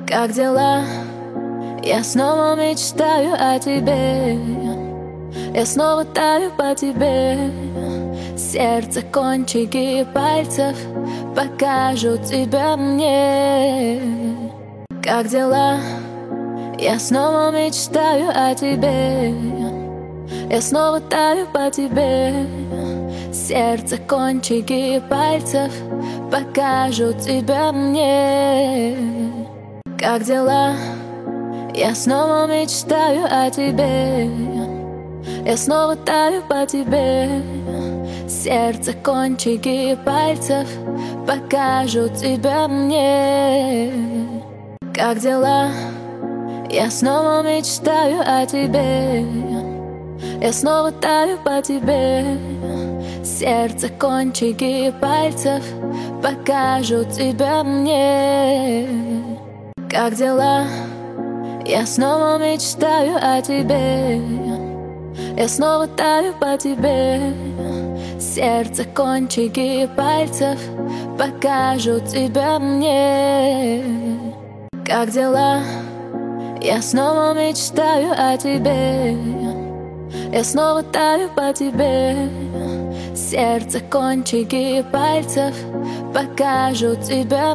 Как дела? Я снова мечтаю о тебе. Я снова таю по тебе. Сердце, кончики пальцев покажут тебя мне. Как дела? Я снова мечтаю о тебе. Я снова таю по тебе. Сердце, кончики пальцев покажут тебя мне. Как дела? Я снова мечтаю о тебе. Я снова таю по тебе. Сердце, кончики пальцев покажут тебя мне. Как дела? Я снова мечтаю о тебе. Я снова таю по тебе. Сердце, кончики пальцев покажут тебя мне. Как дела? Я снова мечтаю о тебе. Я снова таю по тебе. Сердце, кончики пальцев покажут тебя мне. Как дела? Я снова мечтаю о тебе. Я снова таю по тебе. Сердце, кончики пальцев покажут тебя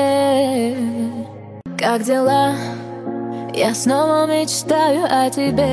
мне. Как дела? Я снова мечтаю о тебе.